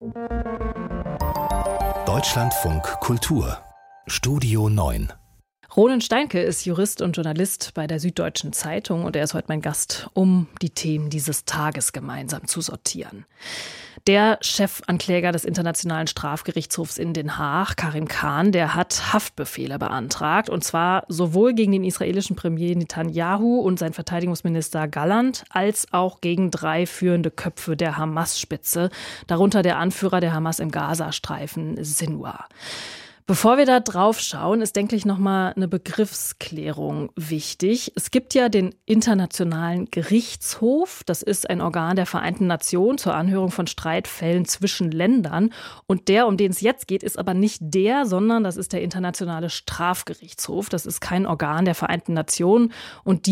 Deutschlandfunk Kultur Studio 9. Ronen Steinke ist Jurist und Journalist bei der Süddeutschen Zeitung und er ist heute mein Gast, um die Themen dieses Tages gemeinsam zu sortieren. Der Chefankläger des Internationalen Strafgerichtshofs in Den Haag, Karim Khan, der hat Haftbefehle beantragt. Und zwar sowohl gegen den israelischen Premier Netanyahu und seinen Verteidigungsminister Gallant, als auch gegen 3 führende Köpfe der Hamas-Spitze, darunter der Anführer der Hamas im Gazastreifen, Sinwar. Bevor wir da drauf schauen, ist, denke ich, nochmal eine Begriffsklärung wichtig. Es gibt ja den Internationalen Gerichtshof. Das ist ein Organ der Vereinten Nationen zur Anhörung von Streitfällen zwischen Ländern. Und der, um den es jetzt geht, ist aber nicht der, sondern das ist der Internationale Strafgerichtshof. Das ist kein Organ der Vereinten Nationen und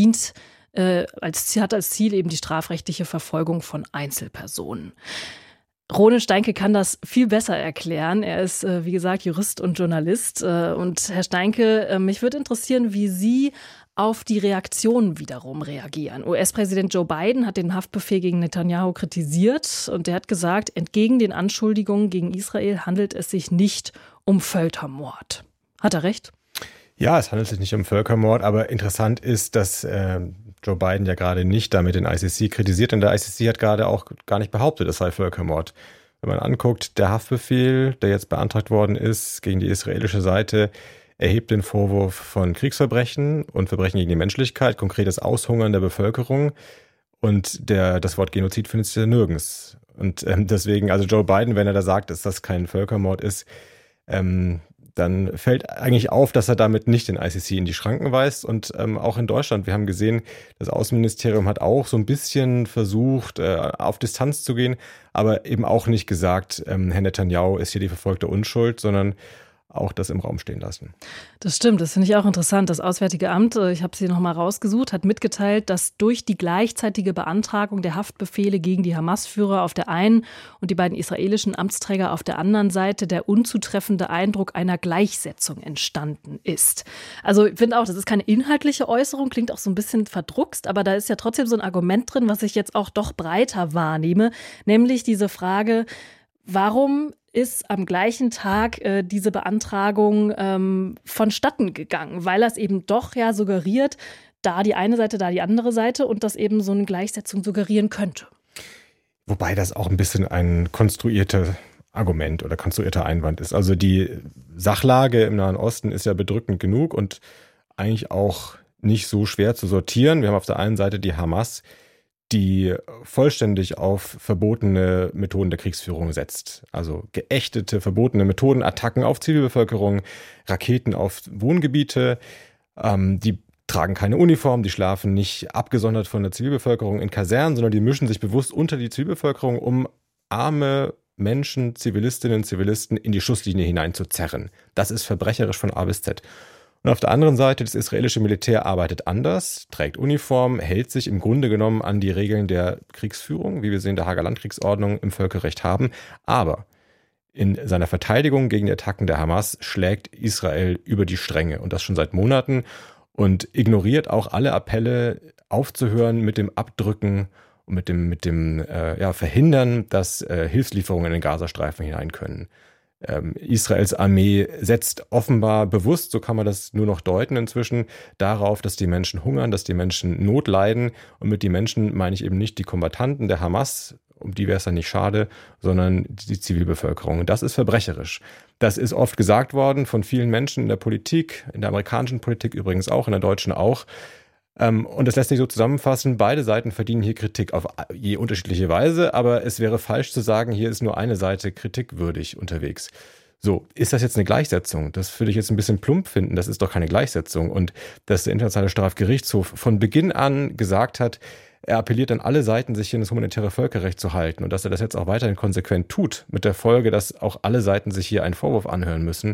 hat als Ziel eben die strafrechtliche Verfolgung von Einzelpersonen. Ronen Steinke kann das viel besser erklären. Er ist, wie gesagt, Jurist und Journalist. Und Herr Steinke, mich würde interessieren, wie Sie auf die Reaktionen wiederum reagieren. US-Präsident Joe Biden hat den Haftbefehl gegen Netanyahu kritisiert und der hat gesagt, entgegen den Anschuldigungen gegen Israel handelt es sich nicht um Völkermord. Hat er recht? Ja, es handelt sich nicht um Völkermord, aber interessant ist, dass Joe Biden ja gerade nicht damit den ICC kritisiert, denn der ICC hat gerade auch gar nicht behauptet, es sei Völkermord. Wenn man anguckt, der Haftbefehl, der jetzt beantragt worden ist gegen die israelische Seite, erhebt den Vorwurf von Kriegsverbrechen und Verbrechen gegen die Menschlichkeit, konkretes Aushungern der Bevölkerung und das Wort Genozid findet sich ja nirgends. Und deswegen, also Joe Biden, wenn er da sagt, dass das kein Völkermord ist, dann fällt eigentlich auf, dass er damit nicht den ICC in die Schranken weist. Und auch in Deutschland, wir haben gesehen, das Außenministerium hat auch so ein bisschen versucht, auf Distanz zu gehen, aber eben auch nicht gesagt, Herr Netanyahu ist hier die verfolgte Unschuld, sondern auch das im Raum stehen lassen. Das stimmt, das finde ich auch interessant. Das Auswärtige Amt, ich habe es hier nochmal rausgesucht, hat mitgeteilt, dass durch die gleichzeitige Beantragung der Haftbefehle gegen die Hamas-Führer auf der einen und die beiden israelischen Amtsträger auf der anderen Seite der unzutreffende Eindruck einer Gleichsetzung entstanden ist. Also ich finde auch, das ist keine inhaltliche Äußerung, klingt auch so ein bisschen verdruckst, aber da ist ja trotzdem so ein Argument drin, was ich jetzt auch doch breiter wahrnehme, nämlich diese Frage, warum ist am gleichen Tag diese Beantragung vonstatten gegangen, weil das eben doch ja suggeriert, da die eine Seite, da die andere Seite und das eben so eine Gleichsetzung suggerieren könnte. Wobei das auch ein bisschen ein konstruiertes Argument oder konstruierter Einwand ist. Also die Sachlage im Nahen Osten ist ja bedrückend genug und eigentlich auch nicht so schwer zu sortieren. Wir haben auf der einen Seite die Hamas, die vollständig auf verbotene Methoden der Kriegsführung setzt. Also geächtete, verbotene Methoden, Attacken auf Zivilbevölkerung, Raketen auf Wohngebiete. Die tragen keine Uniform, die schlafen nicht abgesondert von der Zivilbevölkerung in Kasernen, sondern die mischen sich bewusst unter die Zivilbevölkerung, um arme Menschen, Zivilistinnen und Zivilisten in die Schusslinie hineinzuzerren. Das ist verbrecherisch von A bis Z. Und auf der anderen Seite, das israelische Militär arbeitet anders, trägt Uniform, hält sich im Grunde genommen an die Regeln der Kriegsführung, wie wir sie in der Haager Landkriegsordnung im Völkerrecht haben. Aber in seiner Verteidigung gegen die Attacken der Hamas schlägt Israel über die Stränge und das schon seit Monaten und ignoriert auch alle Appelle aufzuhören mit dem Abdrücken und mit dem Verhindern, dass Hilfslieferungen in den Gazastreifen hinein können. Israels Armee setzt offenbar bewusst, so kann man das nur noch deuten inzwischen, darauf, dass die Menschen hungern, dass die Menschen Not leiden. Und mit die Menschen meine ich eben nicht die Kombattanten der Hamas, um die wäre es dann nicht schade, sondern die Zivilbevölkerung. Und das ist verbrecherisch. Das ist oft gesagt worden von vielen Menschen in der Politik, in der amerikanischen Politik übrigens auch, in der deutschen auch. Und das lässt sich so zusammenfassen, beide Seiten verdienen hier Kritik auf je unterschiedliche Weise, aber es wäre falsch zu sagen, hier ist nur eine Seite kritikwürdig unterwegs. So, ist das jetzt eine Gleichsetzung? Das würde ich jetzt ein bisschen plump finden, das ist doch keine Gleichsetzung. Und dass der Internationale Strafgerichtshof von Beginn an gesagt hat, er appelliert an alle Seiten, sich hier an das humanitäre Völkerrecht zu halten und dass er das jetzt auch weiterhin konsequent tut, mit der Folge, dass auch alle Seiten sich hier einen Vorwurf anhören müssen.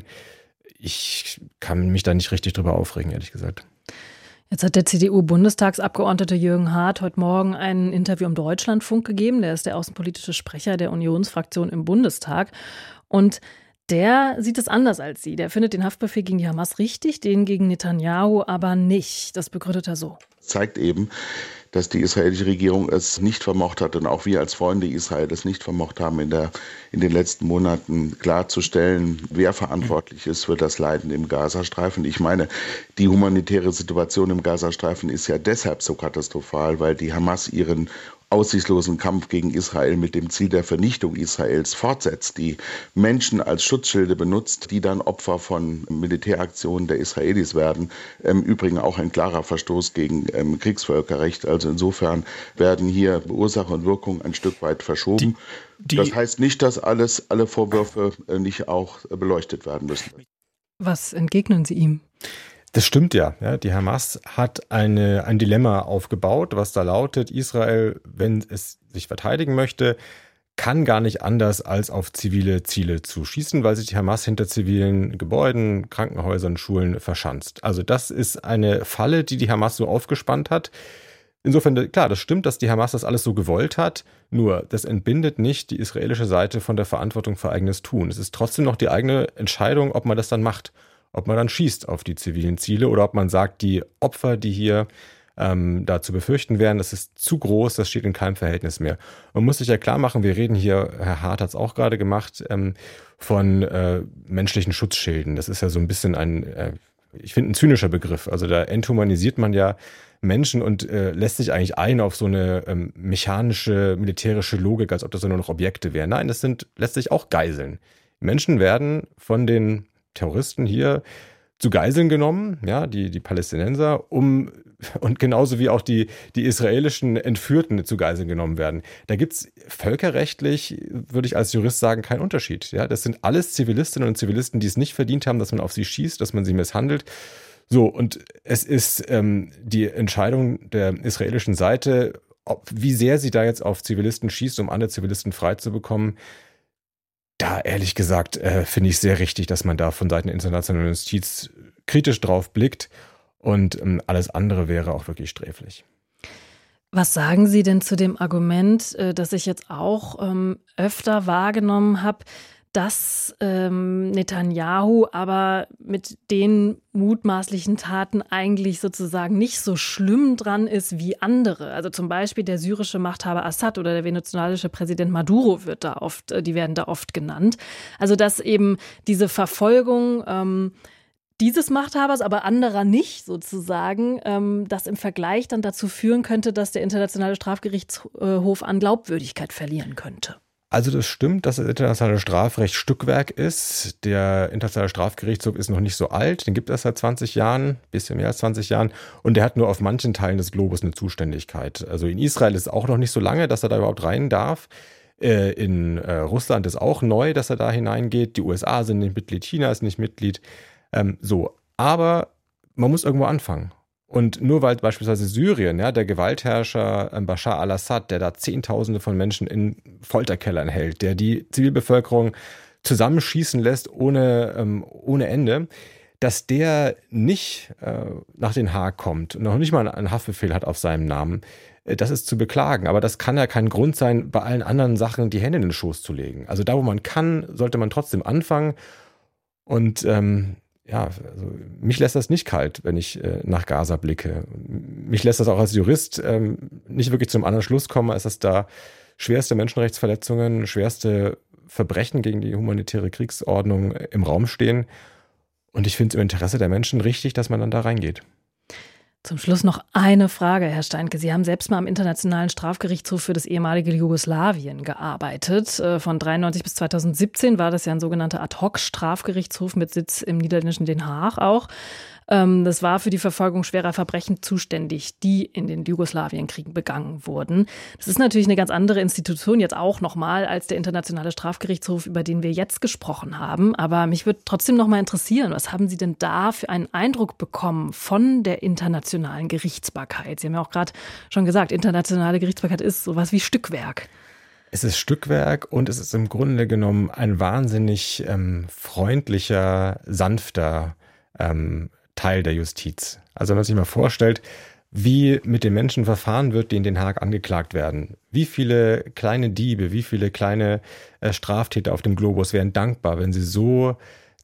Ich kann mich da nicht richtig drüber aufregen, ehrlich gesagt. Jetzt hat der CDU-Bundestagsabgeordnete Jürgen Hart heute Morgen ein Interview im Deutschlandfunk gegeben. Der ist der außenpolitische Sprecher der Unionsfraktion im Bundestag. Und der sieht es anders als Sie. Der findet den Haftbefehl gegen die Hamas richtig, den gegen Netanyahu aber nicht. Das begründet er so. Zeigt eben, dass die israelische Regierung es nicht vermocht hat und auch wir als Freunde Israel es nicht vermocht haben, in den letzten Monaten klarzustellen, wer verantwortlich ist für das Leiden im Gazastreifen. Ich meine, die humanitäre Situation im Gazastreifen ist ja deshalb so katastrophal, weil die Hamas ihren aussichtslosen Kampf gegen Israel mit dem Ziel der Vernichtung Israels fortsetzt, die Menschen als Schutzschilde benutzt, die dann Opfer von Militäraktionen der Israelis werden. Im Übrigen auch ein klarer Verstoß gegen Kriegsvölkerrecht. Also insofern werden hier Ursache und Wirkung ein Stück weit verschoben. Das heißt nicht, dass alle Vorwürfe nicht auch beleuchtet werden müssen. Was entgegnen Sie ihm? Das stimmt ja. Die Hamas hat ein Dilemma aufgebaut, was da lautet: Israel, wenn es sich verteidigen möchte, kann gar nicht anders, als auf zivile Ziele zu schießen, weil sich die Hamas hinter zivilen Gebäuden, Krankenhäusern, Schulen verschanzt. Also das ist eine Falle, die Hamas so aufgespannt hat. Insofern, klar, das stimmt, dass die Hamas das alles so gewollt hat, nur das entbindet nicht die israelische Seite von der Verantwortung für eigenes Tun. Es ist trotzdem noch die eigene Entscheidung, ob man das dann macht. Ob man dann schießt auf die zivilen Ziele oder ob man sagt, die Opfer, die hier da zu befürchten wären, das ist zu groß, das steht in keinem Verhältnis mehr. Man muss sich ja klar machen, wir reden hier, Herr Hart hat es auch gerade gemacht, von menschlichen Schutzschilden. Das ist ja so ein bisschen ich finde, ein zynischer Begriff. Also da enthumanisiert man ja Menschen und lässt sich eigentlich ein auf so eine mechanische, militärische Logik, als ob das nur noch Objekte wären. Nein, das sind letztlich auch Geiseln. Menschen werden von den Terroristen hier zu Geiseln genommen, ja, die Palästinenser, und genauso wie auch die israelischen Entführten zu Geiseln genommen werden. Da gibt es völkerrechtlich, würde ich als Jurist sagen, keinen Unterschied. Ja, das sind alles Zivilistinnen und Zivilisten, die es nicht verdient haben, dass man auf sie schießt, dass man sie misshandelt. So, und es ist die Entscheidung der israelischen Seite, wie sehr sie da jetzt auf Zivilisten schießt, um andere Zivilisten freizubekommen. Da, ehrlich gesagt, finde ich sehr richtig, dass man da von Seiten der internationalen Justiz kritisch drauf blickt, und alles andere wäre auch wirklich sträflich. Was sagen Sie denn zu dem Argument, das ich jetzt auch öfter wahrgenommen habe, dass Netanyahu aber mit den mutmaßlichen Taten eigentlich sozusagen nicht so schlimm dran ist wie andere? Also zum Beispiel der syrische Machthaber Assad oder der venezuelanische Präsident Maduro die werden da oft genannt. Also dass eben diese Verfolgung dieses Machthabers, aber anderer nicht sozusagen, das im Vergleich dann dazu führen könnte, dass der Internationale Strafgerichtshof an Glaubwürdigkeit verlieren könnte. Also das stimmt, dass das internationale Strafrecht Stückwerk ist. Der Internationale Strafgerichtshof ist noch nicht so alt, den gibt es seit 20 Jahren, bisschen mehr als 20 Jahren, und der hat nur auf manchen Teilen des Globus eine Zuständigkeit. Also in Israel ist es auch noch nicht so lange, dass er da überhaupt rein darf. In Russland ist auch neu, dass er da hineingeht. Die USA sind nicht Mitglied, China ist nicht Mitglied. Aber man muss irgendwo anfangen. Und nur weil beispielsweise Syrien, ja, der Gewaltherrscher Bashar al-Assad, der da Zehntausende von Menschen in Folterkellern hält, der die Zivilbevölkerung zusammenschießen lässt ohne Ende, dass der nicht nach Den Haag kommt und noch nicht mal einen Haftbefehl hat auf seinem Namen, das ist zu beklagen. Aber das kann ja kein Grund sein, bei allen anderen Sachen die Hände in den Schoß zu legen. Also da, wo man kann, sollte man trotzdem anfangen. Und also mich lässt das nicht kalt, wenn ich nach Gaza blicke. Mich lässt das auch als Jurist nicht wirklich zum anderen Schluss kommen, als dass da schwerste Menschenrechtsverletzungen, schwerste Verbrechen gegen die humanitäre Kriegsordnung im Raum stehen. Und ich finde es im Interesse der Menschen richtig, dass man dann da reingeht. Zum Schluss noch eine Frage, Herr Steinke. Sie haben selbst mal am Internationalen Strafgerichtshof für das ehemalige Jugoslawien gearbeitet. Von 1993 bis 2017 war das ja ein sogenannter Ad-hoc-Strafgerichtshof mit Sitz im niederländischen Den Haag auch. Das war für die Verfolgung schwerer Verbrechen zuständig, die in den Jugoslawienkriegen begangen wurden. Das ist natürlich eine ganz andere Institution jetzt auch nochmal als der Internationale Strafgerichtshof, über den wir jetzt gesprochen haben. Aber mich würde trotzdem noch mal interessieren, was haben Sie denn da für einen Eindruck bekommen von der internationalen Gerichtsbarkeit? Sie haben ja auch gerade schon gesagt, internationale Gerichtsbarkeit ist sowas wie Stückwerk. Es ist Stückwerk und es ist im Grunde genommen ein wahnsinnig freundlicher, sanfter Teil der Justiz. Also wenn man sich mal vorstellt, wie mit den Menschen verfahren wird, die in Den Haag angeklagt werden. Wie viele kleine Diebe, wie viele kleine Straftäter auf dem Globus wären dankbar, wenn sie so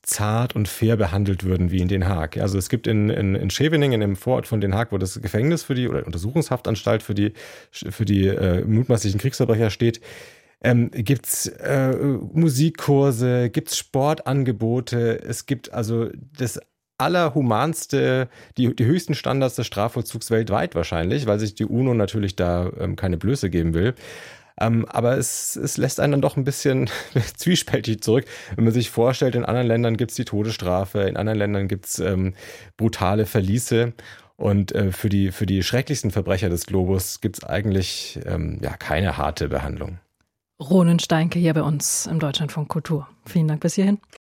zart und fair behandelt würden wie in Den Haag. Also es gibt in Scheveningen, im Vorort von Den Haag, wo das Gefängnis oder Untersuchungshaftanstalt für die mutmaßlichen Kriegsverbrecher steht, gibt's Musikkurse, gibt's Sportangebote, es gibt also das allerhumanste, die höchsten Standards des Strafvollzugs weltweit wahrscheinlich, weil sich die UNO natürlich da keine Blöße geben will. Aber es lässt einen dann doch ein bisschen zwiespältig zurück, wenn man sich vorstellt, in anderen Ländern gibt es die Todesstrafe, in anderen Ländern gibt es brutale Verliese. Und für die schrecklichsten Verbrecher des Globus gibt es eigentlich keine harte Behandlung. Ronen Steinke hier bei uns im Deutschlandfunk Kultur. Vielen Dank bis hierhin.